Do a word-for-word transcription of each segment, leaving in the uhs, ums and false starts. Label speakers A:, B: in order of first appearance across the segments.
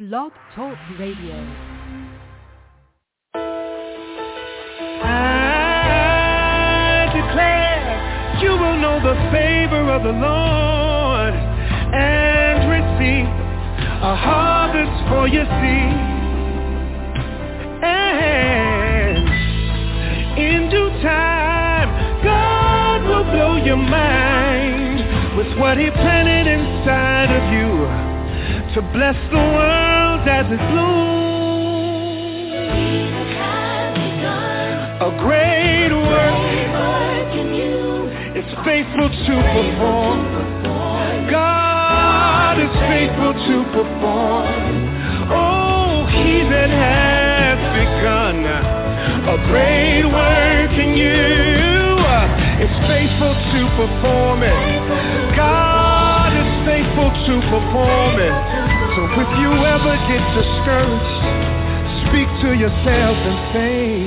A: Blog Talk Radio.
B: I declare you will know the favor of the Lord and receive a harvest for your seed. And in due time, God will blow your mind with what He planted inside of you to bless the world as it blooms. A great work is faithful to perform. God is faithful to perform. Oh, He that has begun a great work in you is faithful to perform it. God is faithful to perform it. So if you ever get discouraged, speak to yourself and say,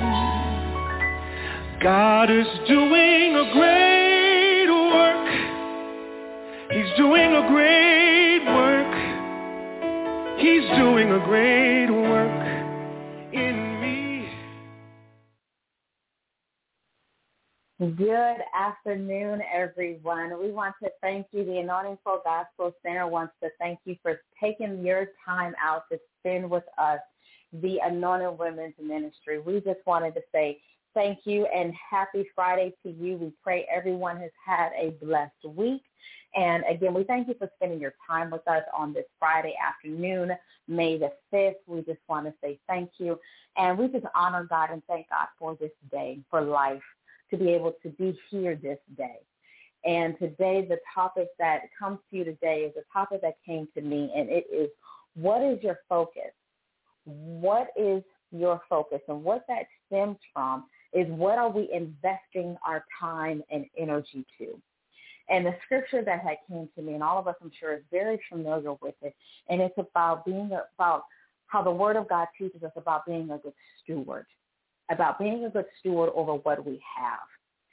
B: God is doing a great work. He's doing a great work. He's doing a great work in me.
C: Good afternoon, everyone. We want to thank you. The Anointing Soul Gospel Center wants to thank you for taking your time out to spend with us, the Anointed Women's Ministry. We just wanted to say thank you and happy Friday to you. We pray everyone has had a blessed week. And again, we thank you for spending your time with us on this Friday afternoon, May the fifth. We just want to say thank you. And we just honor God and thank God for this day, for life, to be able to be here this day. And today, the topic that comes to you today is a topic that came to me, and it is, what is your focus? What is your focus? And what that stems from is, what are we investing our time and energy to? And the scripture that had came to me, and all of us, I'm sure, is very familiar with it, and it's about being about how the Word of God teaches us about being a good steward, about being a good steward over what we have.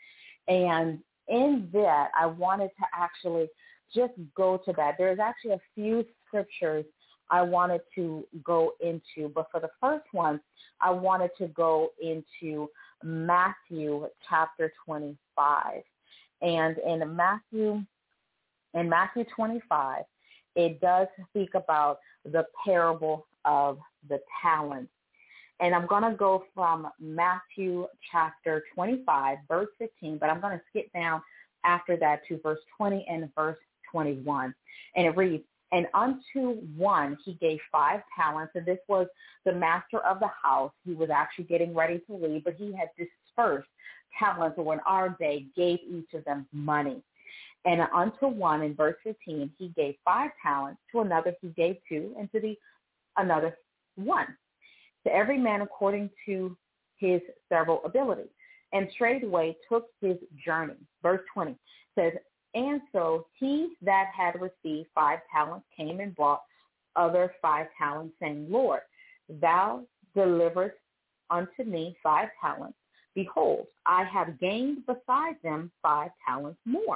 C: And in that, I wanted to actually just go to that. There's actually a few scriptures I wanted to go into, but for the first one, I wanted to go into Matthew chapter twenty-five. And in Matthew, in Matthew twenty-five, it does speak about the parable of the talents. And I'm going to go from Matthew chapter twenty-five, verse fifteen, but I'm going to skip down after that to verse twenty and verse twenty-one. And it reads, and unto one he gave five talents, and this was the master of the house. He was actually getting ready to leave, but he had dispersed talents, or in our day, gave each of them money. And unto one, in verse fifteen, he gave five talents, to another he gave two, and to the another one, to every man according to his several abilities. And straightway took his journey. Verse twenty says, and so he that had received five talents came and brought other five talents, saying, Lord, thou deliverest unto me five talents. Behold, I have gained beside them five talents more.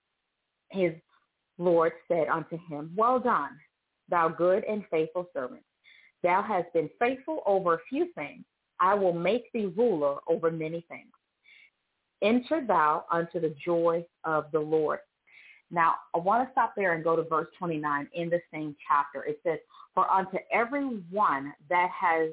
C: His Lord said unto him, well done, thou good and faithful servant. Thou hast been faithful over a few things. I will make thee ruler over many things. Enter thou unto the joy of the Lord. Now, I want to stop there and go to verse twenty-nine in the same chapter. It says, for unto every one that has,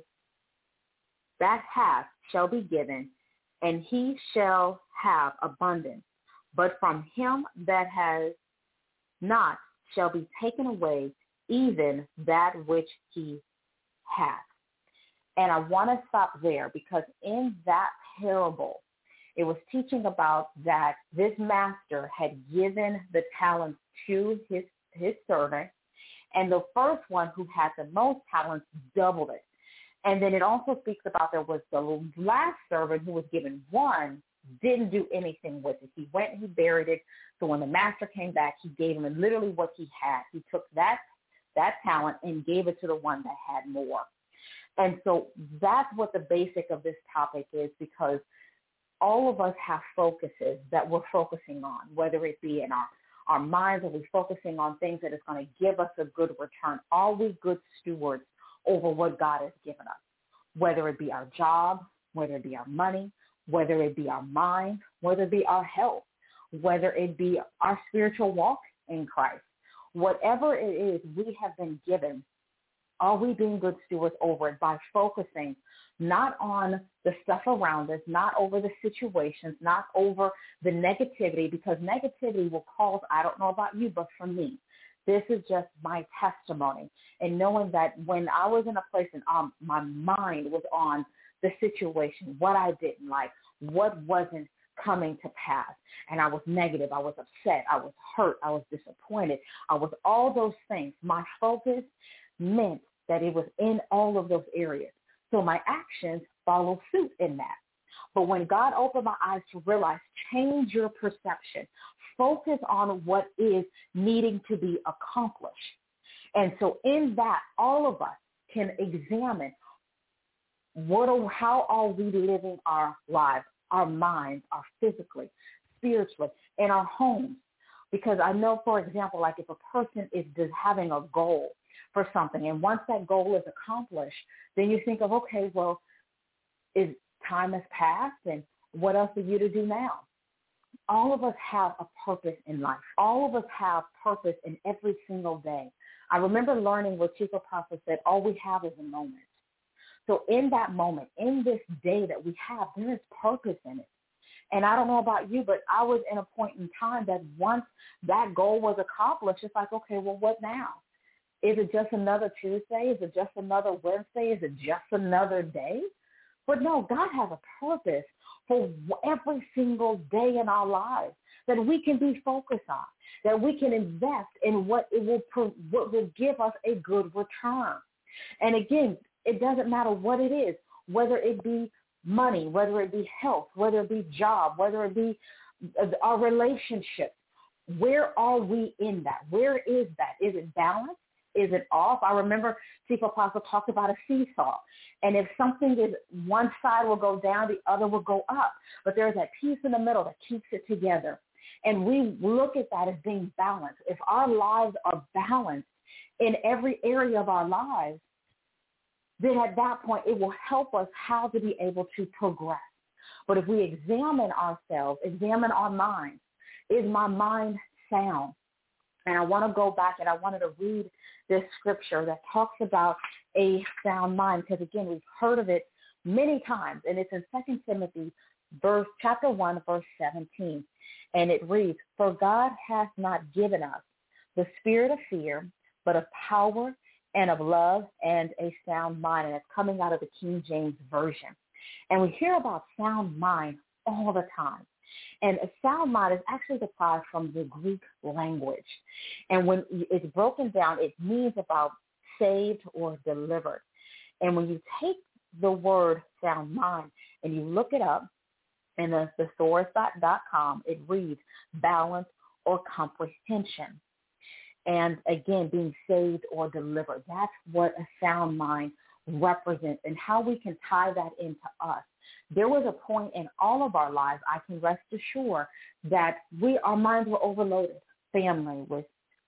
C: that hath shall be given, and he shall have abundance. But from him that has not shall be taken away even that which he hath. And I want to stop there, because in that parable, it was teaching about that this master had given the talents to his, his servant, and the first one who had the most talents doubled it. And then it also speaks about there was the last servant who was given one, didn't do anything with it. He went and he buried it. So when the master came back, he gave him literally what he had. He took that that talent and gave it to the one that had more. And so that's what the basic of this topic is, because all of us have focuses that we're focusing on, whether it be in our, our minds? Are we focusing on things that is going to give us a good return? Are we good stewards over what God has given us? Whether it be our job, whether it be our money, whether it be our mind, whether it be our health, whether it be our spiritual walk in Christ. Whatever it is we have been given, are we being good stewards over it by focusing not on the stuff around us, not over the situations, not over the negativity, because negativity will cause, I don't know about you, but for me, this is just my testimony. And knowing that when I was in a place and um, my mind was on the situation, what I didn't like, what wasn't coming to pass, and I was negative, I was upset, I was hurt, I was disappointed, I was all those things. My focus meant that it was in all of those areas. So my actions follow suit in that. But when God opened my eyes to realize, change your perception, focus on what is needing to be accomplished. And so in that, all of us can examine what are, how are we living our lives, our minds, our physically, spiritually, in our homes. Because I know, for example, like if a person is just having a goal for something, and once that goal is accomplished, then you think of, okay, well, is time has passed, and what else are you to do now? All of us have a purpose in life. All of us have purpose in every single day. I remember learning what Chief Apostle said, all we have is a moment. So in that moment, in this day that we have, there is purpose in it. And I don't know about you, but I was in a point in time that once that goal was accomplished, it's like, okay, well, what now? Is it just another Tuesday? Is it just another Wednesday? Is it just another day? But no, God has a purpose for every single day in our lives that we can be focused on, that we can invest in what it will what will give us a good return. And again, it doesn't matter what it is, whether it be money, whether it be health, whether it be job, whether it be our relationship. Where are we in that? Where is that? Is it balanced? Is it off? I remember Chief Apostle talked about a seesaw. And if something is, one side will go down, the other will go up. But there's that piece in the middle that keeps it together. And we look at that as being balanced. If our lives are balanced in every area of our lives, then at that point it will help us how to be able to progress. But if we examine ourselves, examine our minds, is my mind sound? And I want to go back and I wanted to read this scripture that talks about a sound mind, because again, we've heard of it many times, and it's in Second Timothy verse chapter one, verse seventeen. And it reads, "For God hath not given us the spirit of fear, but of power and of love and a sound mind." And it's coming out of the King James Version. And we hear about sound mind all the time. And a sound mind is actually derived from the Greek language. And when it's broken down, it means about saved or delivered. And when you take the word sound mind and you look it up in the thesaurus dot com, it reads balance or comprehension. And again, being saved or delivered. That's what a sound mind represents, and how we can tie that into us. There was a point in all of our lives, I can rest assured, that we our minds were overloaded. Family, with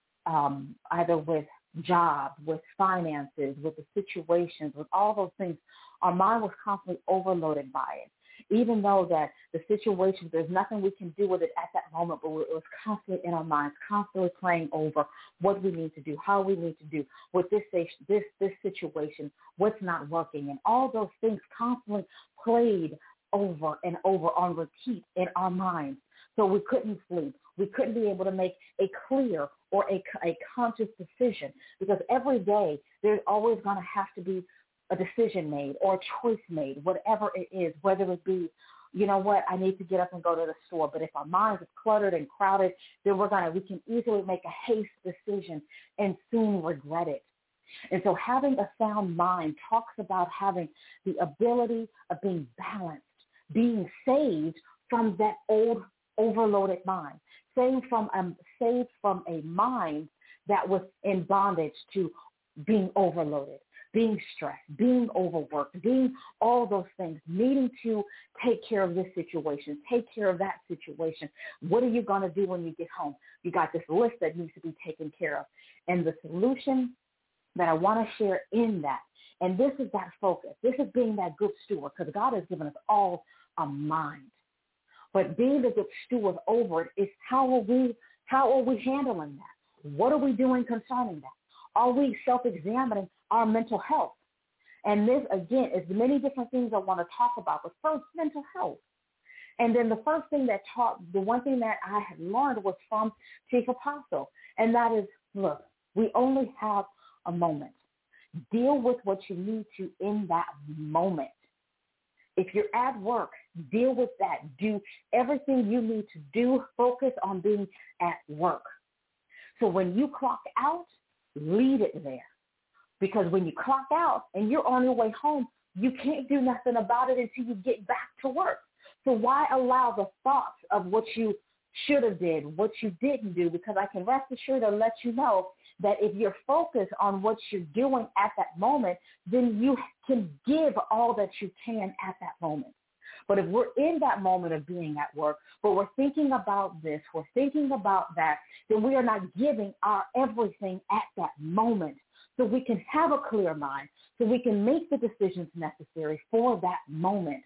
C: um, either with job, with finances, with the situations, with all those things. Our mind was constantly overloaded by it. Even though that the situation, there's nothing we can do with it at that moment, but it was constantly in our minds, constantly playing over what we need to do, how we need to do with this this this situation, what's not working, and all those things constantly played over and over on repeat in our minds. So we couldn't sleep. We couldn't be able to make a clear or a, a conscious decision, because every day there's always going to have to be a decision made or a choice made, whatever it is, whether it be, you know what, I need to get up and go to the store. But if our minds are cluttered and crowded, then we're going to, we can easily make a haste decision and soon regret it. And so having a sound mind talks about having the ability of being balanced, being saved from that old overloaded mind, saved from, um, saved from a mind that was in bondage to being overloaded. being stressed, being overworked, being all those things, needing to take care of this situation, take care of that situation. What are you going to do when you get home? You got this list that needs to be taken care of. And the solution that I want to share in that, and this is that focus. This is being that good steward, because God has given us all a mind. But being the good steward over it is how are we, how are we handling that? What are we doing concerning that? Are we self-examining our mental health? And this, again, is many different things I want to talk about. But first, mental health. And then the first thing that taught, the one thing that I had learned was from Chief Apostle. And that is, look, we only have a moment. Deal with what you need to in that moment. If you're at work, deal with that. Do everything you need to do. Focus on being at work. So when you clock out, leave it there. Because when you clock out and you're on your way home, you can't do nothing about it until you get back to work. So why allow the thoughts of what you should have did, what you didn't do? Because I can rest assured and let you know that if you're focused on what you're doing at that moment, then you can give all that you can at that moment. But if we're in that moment of being at work, but we're thinking about this, we're thinking about that, then we are not giving our everything at that moment. So we can have a clear mind, so we can make the decisions necessary for that moment.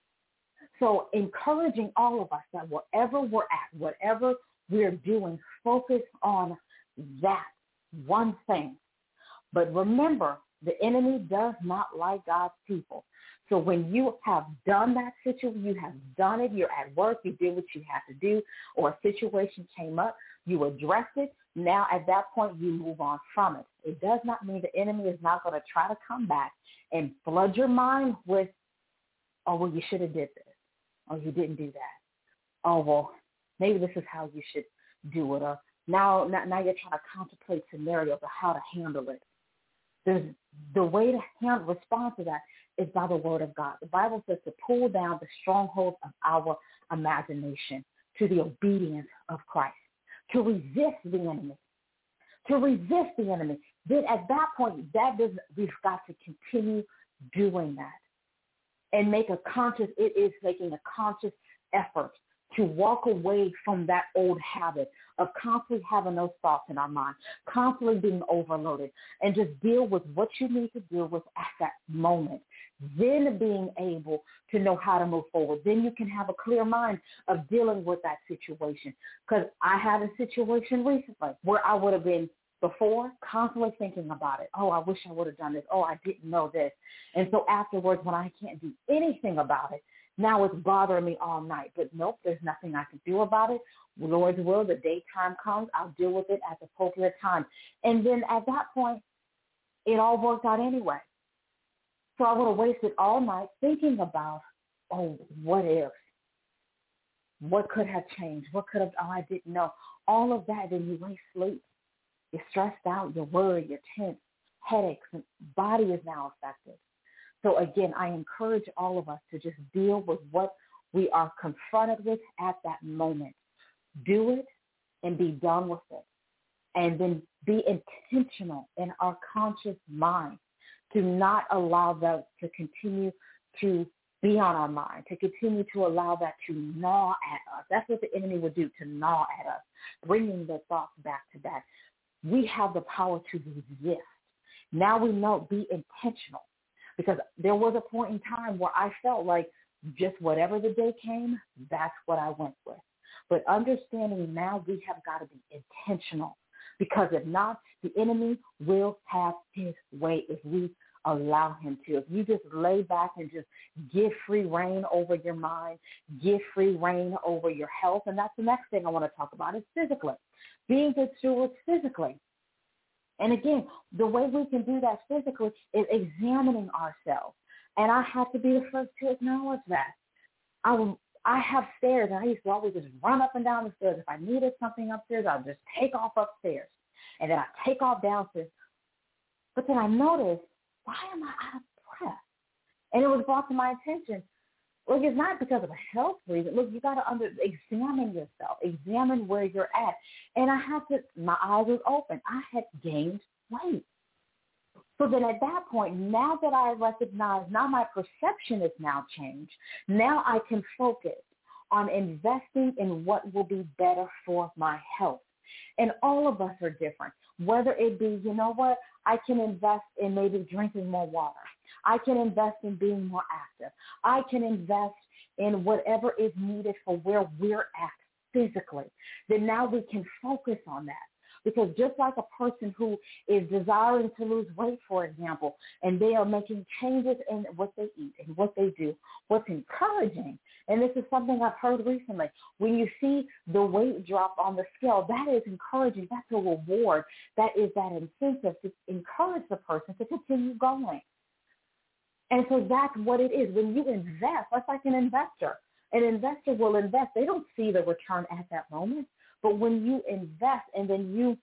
C: So encouraging all of us that wherever we're at, whatever we're doing, focus on that one thing. But remember, the enemy does not like God's people. So when you have done that situation, you have done it, you're at work, you did what you have to do, or a situation came up, you addressed it. Now at that point, you move on from it. It does not mean the enemy is not going to try to come back and flood your mind with, oh, well, you should have did this. Or you didn't do that. Oh, well, maybe this is how you should do it. Or now, now, now you're trying to contemplate scenarios of how to handle it. There's, the way to handle, respond to that is by the word of God. The Bible says to pull down the strongholds of our imagination to the obedience of Christ, to resist the enemy, to resist the enemy. Then at that point, that does, we've got to continue doing that. And make a conscious, it is making a conscious effort to walk away from that old habit of constantly having those thoughts in our mind, constantly being overloaded, and just deal with what you need to deal with at that moment. Then being able to know how to move forward. Then you can have a clear mind of dealing with that situation. Because I had a situation recently where I would have been before, constantly thinking about it. Oh, I wish I would have done this. Oh, I didn't know this. And so afterwards, when I can't do anything about it, now it's bothering me all night. But nope, there's nothing I can do about it. Lord's will, the daytime comes, I'll deal with it at the appropriate time. And then at that point, it all worked out anyway. So I would have wasted all night thinking about, oh, what if? What could have changed? What could have, oh, I didn't know. All of that, then you waste sleep. You're stressed out, you're worried, you're tense, headaches, and body is now affected. So again, I encourage all of us to just deal with what we are confronted with at that moment. Do it and be done with it. And then be intentional in our conscious mind to not allow that to continue to be on our mind, to continue to allow that to gnaw at us. That's what the enemy would do, to gnaw at us, bringing the thoughts back to back. We have the power to resist. Now we know, be intentional. Because there was a point in time where I felt like just whatever the day came, that's what I went with. But understanding now we have got to be intentional. Because if not, the enemy will have his way if we allow him to. If you just lay back and just give free reign over your mind, give free reign over your health. And that's the next thing I want to talk about is physically. Being good stewards physically. And again, the way we can do that physically is examining ourselves. And I have to be the first to acknowledge that. I, will, I have stairs, and I used to always just run up and down the stairs. If I needed something upstairs, I would just take off upstairs. And then I take off downstairs. But then I noticed, why am I out of breath? And it was brought to my attention. Look, it's not because of a health reason. Look, you got to under examine yourself, examine where you're at. And I had to, my eyes was open. I had gained weight. So then at that point, now that I recognize, now my perception is now changed. Now I can focus on investing in what will be better for my health. And all of us are different. Whether it be, you know what, I can invest in maybe drinking more water. I can invest in being more active. I can invest in whatever is needed for where we're at physically. Then now we can focus on that. Because just like a person who is desiring to lose weight, for example, and they are making changes in what they eat and what they do, what's encouraging, and this is something I've heard recently, when you see the weight drop on the scale, that is encouraging. That's a reward. That is that incentive to encourage the person to continue going. And so that's what it is. When you invest, that's like an investor. An investor will invest. They don't see the return at that moment. But when you invest and then you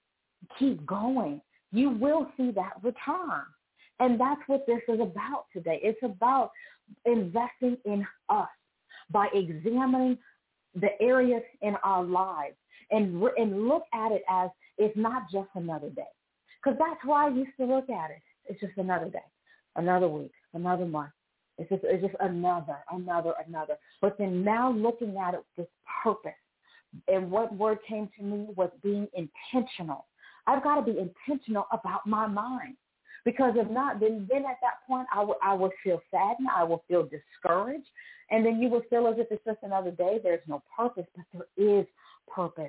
C: keep going, you will see that return. And that's what this is about today. It's about investing in us by examining the areas in our lives and, and look at it as it's not just another day. Because that's why I used to look at it. It's just another day, another week, another month. It's just, it's just another, another, another. But then now looking at it with purpose. And what word came to me was being intentional. I've got to be intentional about my mind. Because if not, then, then at that point, I will, I will feel saddened. I will feel discouraged. And then you will feel as if it's just another day. There's no purpose, but there is purpose.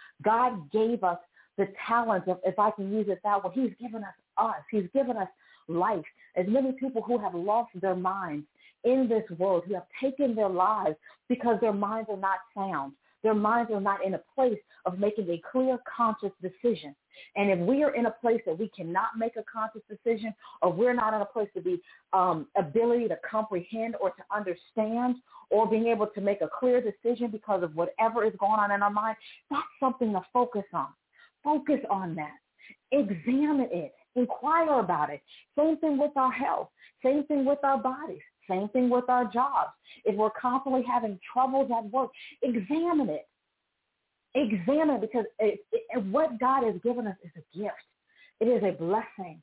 C: God gave us the talent of, if I can use it that way, he's given us us. He's given us life. As many people who have lost their minds in this world, who have taken their lives because their minds are not sound. Their minds are not in a place of making a clear, conscious decision. And if we are in a place that we cannot make a conscious decision, or we're not in a place to be um, ability to comprehend or to understand, or being able to make a clear decision because of whatever is going on in our mind, that's something to focus on. Focus on that. Examine it. Inquire about it. Same thing with our health. Same thing with our bodies. Same thing with our jobs. If we're constantly having troubles at work, examine it. Examine it, because it, it, what God has given us is a gift. It is a blessing.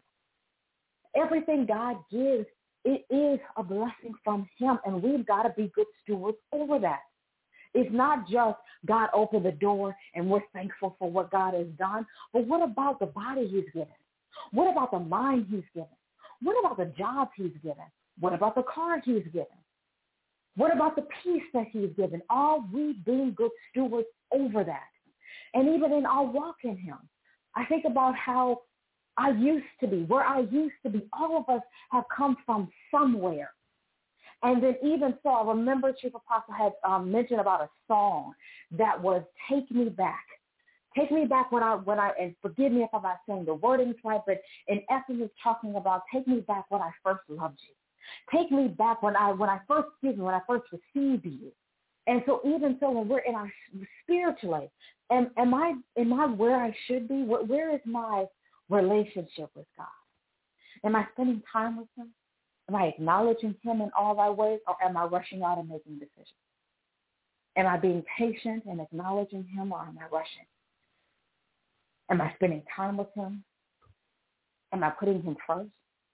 C: Everything God gives, it is a blessing from him, and we've got to be good stewards over that. It's not just God opened the door and we're thankful for what God has done, but what about the body he's given? What about the mind he's given? What about the job he's given? What about the car he's given? What about the peace that he's given? Are we being good stewards over that? And even in our walk in him, I think about how I used to be, where I used to be. All of us have come from somewhere. And then even so, I remember Chief Apostle had um, mentioned about a song that was Take Me Back. Take me back when I, when I, and forgive me if I'm not saying the wordings right, but in essence it's talking about take me back when I first loved you. Take me back when I, when I first, excuse me, when I first received you. And so even so, when we're in our spiritually, am, am I, am I where I should be? Where, where is my relationship with God? Am I spending time with him? Am I acknowledging him in all thy ways, or am I rushing out and making decisions? Am I being patient and acknowledging him, or am I rushing? Am I spending time with him? Am I putting him first?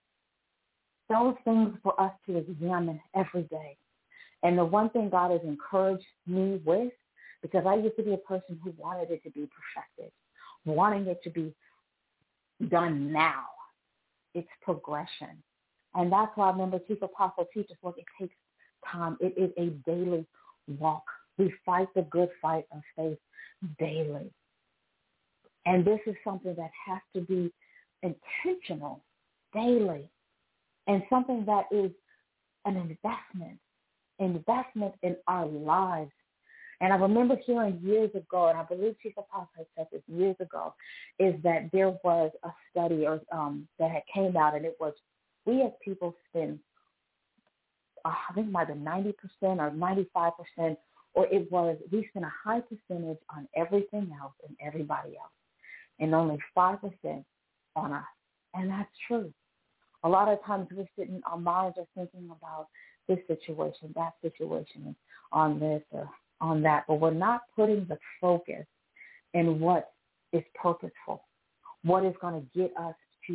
C: Those things for us to examine every day. And the one thing God has encouraged me with, because I used to be a person who wanted it to be perfected, wanting it to be done now. It's progression. And that's why I remember Chief Apostle teaches, look, it takes time. It is a daily walk. We fight the good fight of faith daily. And this is something that has to be intentional daily, and something that is an investment, investment in our lives. And I remember hearing years ago, and I believe Chief Apostle had said this years ago, is that there was a study or um, that had came out, and it was we as people spend, uh, I think it might have been ninety percent or ninety-five percent, or it was we spend a high percentage on everything else and everybody else, and only five percent on us. And that's true. A lot of times we're sitting, our minds are thinking about this situation, that situation, on this or on that, but we're not putting the focus in what is purposeful, what is going to get us to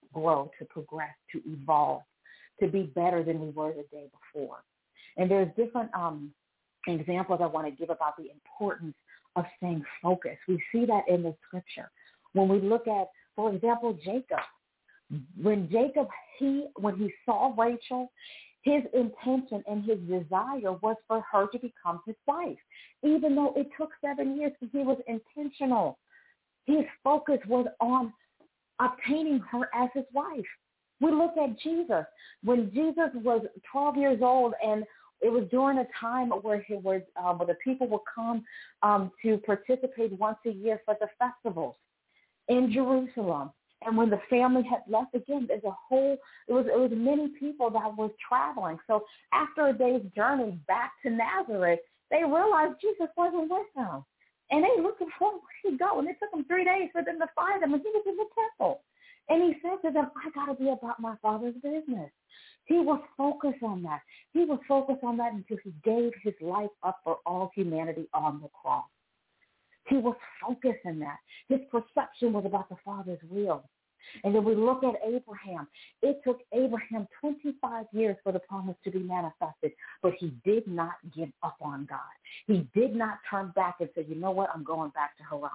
C: grow, to progress, to evolve, to be better than we were the day before. And there's different um, examples I want to give about the importance of staying focused. We see that in the scripture. When we look at, for example, Jacob, when Jacob, he, when he saw Rachel, his intention and his desire was for her to become his wife, even though it took seven years, because he was intentional. His focus was on obtaining her as his wife. We look at Jesus. When Jesus was twelve years old, and it was during a time where he was, uh, where the people would come um, to participate once a year for the festivals in Jerusalem. And when the family had left, again, there's a whole, it was it was many people that was traveling. So after a day's journey back to Nazareth, they realized Jesus wasn't with them. And they looked for him, where'd he go? And it took them three days for them to find him, and he was in the temple. And he said to them, I got to be about my Father's business. He was focused on that. He was focused on that until he gave his life up for all humanity on the cross. He was focused in that. His perception was about the Father's will. And then we look at Abraham. It took Abraham twenty-five years for the promise to be manifested, but he did not give up on God. He did not turn back and say, you know what, I'm going back to Haran.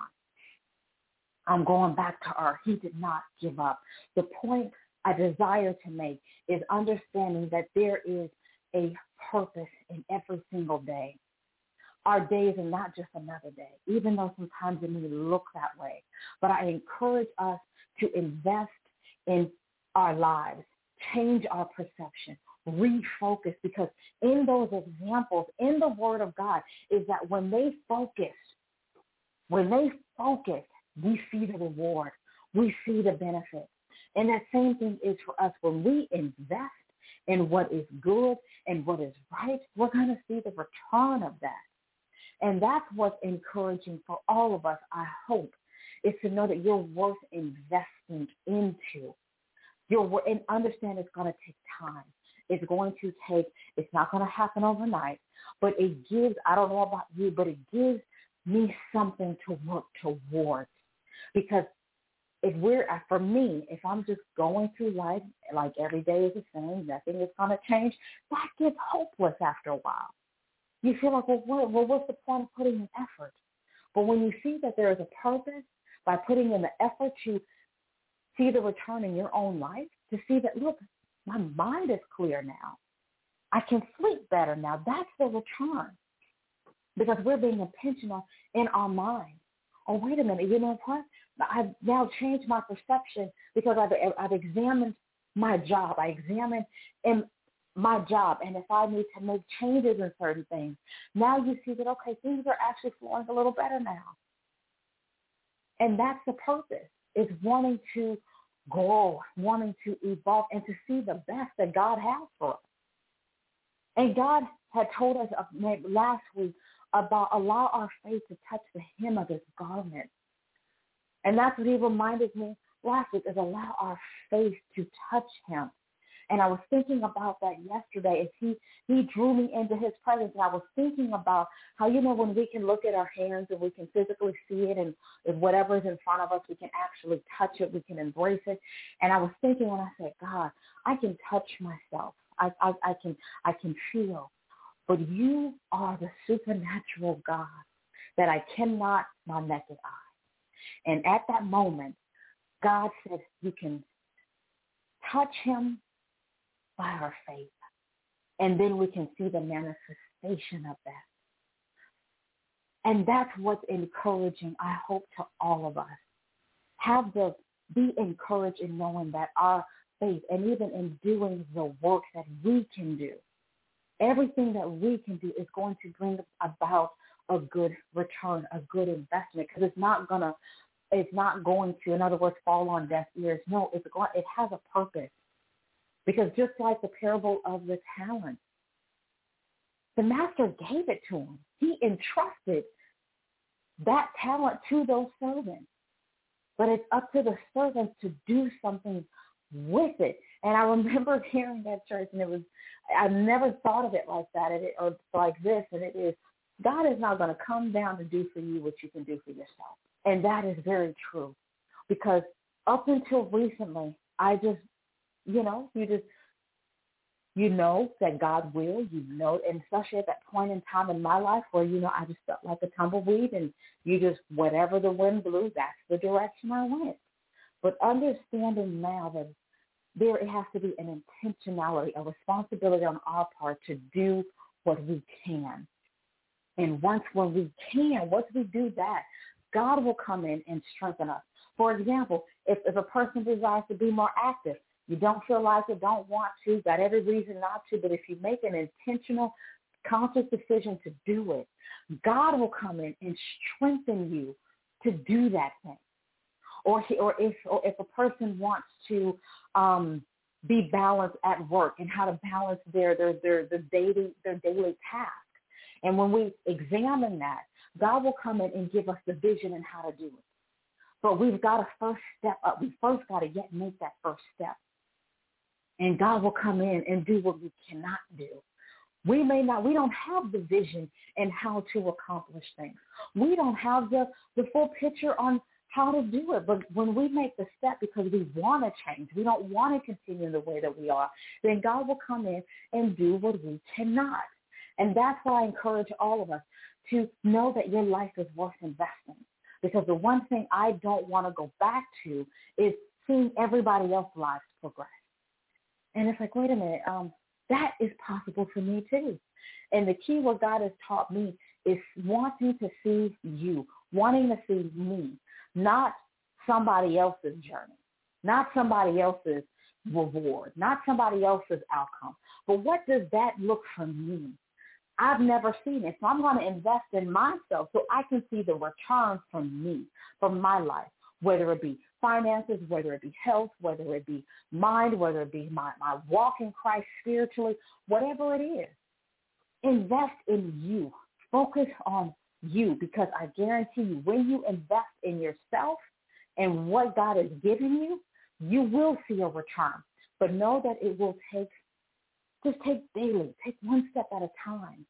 C: I'm going back to Ur. He did not give up. The point I desire to make is understanding that there is a purpose in every single day. Our days are not just another day, even though sometimes it may look that way. But I encourage us to invest in our lives, change our perception, refocus, because in those examples, in the Word of God, is that when they focus, when they focus, we see the reward. We see the benefit. And that same thing is for us. When we invest in what is good and what is right, we're going to see the return of that. And that's what's encouraging for all of us, I hope, is to know that you're worth investing into. You're, and understand it's going to take time. It's going to take, it's not going to happen overnight, but it gives, I don't know about you, but it gives me something to work towards. Because if we're, for me, if I'm just going through life like every day is the same, nothing is going to change, that gets hopeless after a while. You feel like, well, what, well, what's the point of putting in effort? But when you see that there is a purpose, by putting in the effort to see the return in your own life, to see that, look, my mind is clear now. I can sleep better now. That's the return. Because we're being intentional in our mind. Oh, wait a minute, you know what? I've now changed my perception because I've, I've examined my job. I examined in my job, and if I need to make changes in certain things, now you see that, okay, things are actually flowing a little better now. And that's the purpose, is wanting to grow, wanting to evolve, and to see the best that God has for us. And God had told us last week about allow our faith to touch the hem of his garment. And that's what he reminded me last week, is allow our faith to touch him. And I was thinking about that yesterday as he, he drew me into his presence. And I was thinking about how, you know, when we can look at our hands and we can physically see it, and if whatever is in front of us, we can actually touch it, we can embrace it. And I was thinking, when I said, God, I can touch myself. I, I, I can I can feel. But you are the supernatural God that I cannot my naked eye. And at that moment, God said, you can touch him by our faith. And then we can see the manifestation of that. And that's what's encouraging, I hope, to all of us. Have the, be encouraged in knowing that our faith, and even in doing the work that we can do, everything that we can do is going to bring about a good return, a good investment, because it's not going to, it's not going to, in other words, fall on deaf ears. No, it's going, it has a purpose. Because just like the parable of the talent, the master gave it to him. He entrusted that talent to those servants. But it's up to the servants to do something with it. And I remember hearing that, church, and it was, I never thought of it like that, and it, or like this, and it is, God is not going to come down to do for you what you can do for yourself. And that is very true. Because up until recently, I just, you know, you just, you know that God will, you know, and especially at that point in time in my life where, you know, I just felt like a tumbleweed and you just, whatever the wind blew, that's the direction I went. But understanding now that there it has to be an intentionality, a responsibility on our part to do what we can. And once when we can, once we do that, God will come in and strengthen us. For example, if, if a person desires to be more active, you don't feel like it, don't want to, got every reason not to, but if you make an intentional, conscious decision to do it, God will come in and strengthen you to do that thing. Or, he, or, if, or if a person wants to um, be balanced at work and how to balance their, their, their, their, daily, their daily tasks. And when we examine that, God will come in and give us the vision and how to do it. But we've got to first step up. We first got to yet make that first step. And God will come in and do what we cannot do. We may not, we don't have the vision and how to accomplish things. We don't have the, the full picture on how to do it. But when we make the step because we want to change, we don't want to continue the way that we are, then God will come in and do what we cannot. And that's why I encourage all of us to know that your life is worth investing. Because the one thing I don't want to go back to is seeing everybody else's lives progress. And it's like, wait a minute, um, that is possible for me too. And the key what God has taught me is wanting to see you, wanting to see me, not somebody else's journey, not somebody else's reward, not somebody else's outcome. But what does that look for me? I've never seen it. So I'm going to invest in myself so I can see the return from me, from my life, whether it be finances, whether it be health, whether it be mind, whether it be my, my walk in Christ spiritually, whatever it is. Invest in you. Focus on you, because I guarantee you when you invest in yourself and what God has given you, you will see a return. But know that it will take, just take daily, take one step at a time.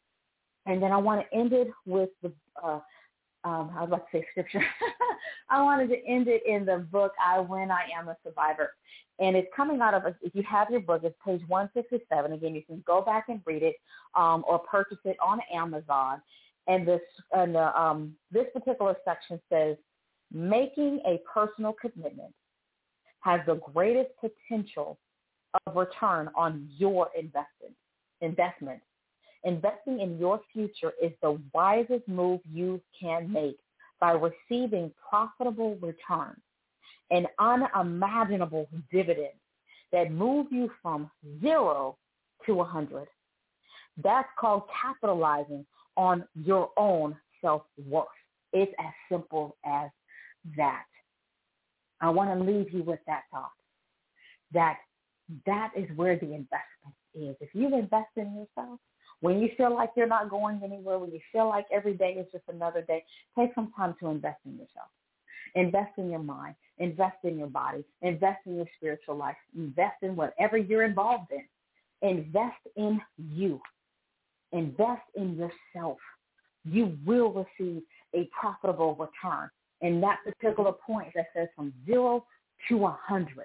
C: And then I want to end it with the, uh, um, I was about to say scripture. I wanted to end it in the book, I Win, I Am a Survivor. And it's coming out of, if you have your book, it's page one sixty-seven. Again, you can go back and read it um, or purchase it on Amazon. And this, and uh, um, this particular section says, making a personal commitment has the greatest potential of return on your investment. investment. Investing in your future is the wisest move you can make by receiving profitable returns and unimaginable dividends that move you from zero to one hundred. That's called capitalizing on your own self-worth. It's as simple as that. I want to leave you with that thought, that that is where the investment is. If you invest in yourself, when you feel like you're not going anywhere, when you feel like every day is just another day, take some time to invest in yourself. Invest in your mind. Invest in your body. Invest in your spiritual life. Invest in whatever you're involved in. Invest in you. Invest in yourself. You will receive a profitable return. And that particular point that says from zero to one hundred,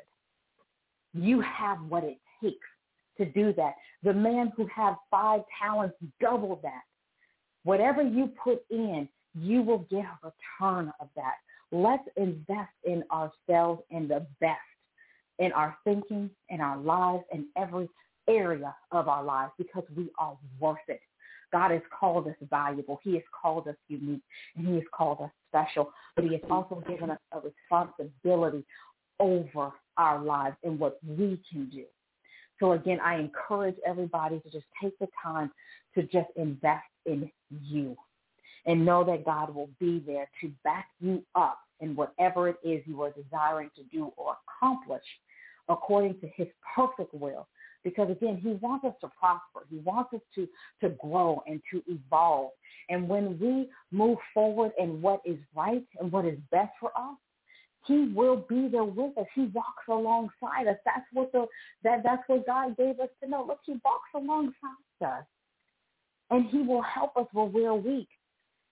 C: you have what it takes to do that. The man who had five talents doubled that. Whatever you put in, you will get a return of that. Let's invest in ourselves in the best, in our thinking, in our lives, in every area of our lives, because we are worth it. God has called us valuable. He has called us unique, and he has called us special. But he has also given us a responsibility over our lives and what we can do. So again, I encourage everybody to just take the time to just invest in you and know that God will be there to back you up in whatever it is you are desiring to do or accomplish according to his perfect will. Because again, he wants us to prosper. He wants us to, to grow and to evolve. And when we move forward in what is right and what is best for us, he will be there with us. He walks alongside us. That's what the that that's what God gave us to know. Look, he walks alongside us. And he will help us when we're weak.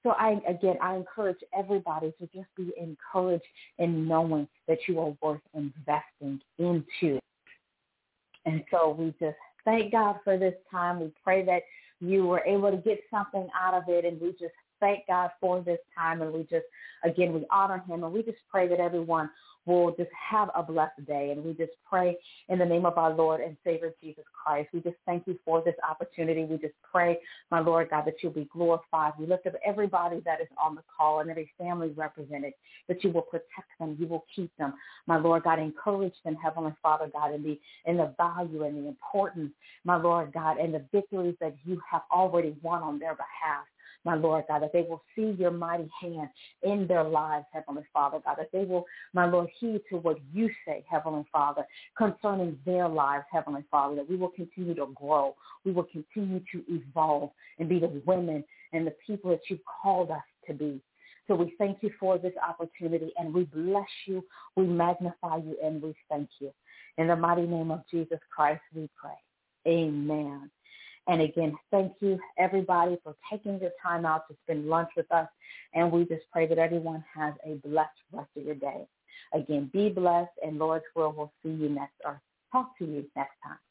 C: So I, again, I encourage everybody to just be encouraged in knowing that you are worth investing into. And so we just thank God for this time. We pray that you were able to get something out of it, and we just thank God for this time. And we just, again, we honor him, and we just pray that everyone will just have a blessed day. And we just pray in the name of our Lord and Savior Jesus Christ. We just thank you for this opportunity. We just pray, my Lord God, that you'll be glorified. We lift up everybody that is on the call and every family represented, that you will protect them, you will keep them. My Lord God, encourage them, Heavenly Father God, in the, in the value and the importance, my Lord God, and the victories that you have already won on their behalf. My Lord God, that they will see your mighty hand in their lives, Heavenly Father God, that they will, my Lord, heed to what you say, Heavenly Father, concerning their lives, Heavenly Father, that we will continue to grow. We will continue to evolve and be the women and the people that you've called us to be. So we thank you for this opportunity, and we bless you, we magnify you, and we thank you. In the mighty name of Jesus Christ, we pray. Amen. And again, thank you, everybody, for taking your time out to spend lunch with us. And we just pray that everyone has a blessed rest of your day. Again, be blessed, and Lord's will, we'll see you next, or talk to you next time.